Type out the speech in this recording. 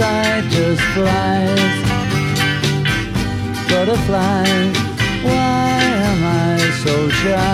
inside just flies. Butterflies, why am I so shy?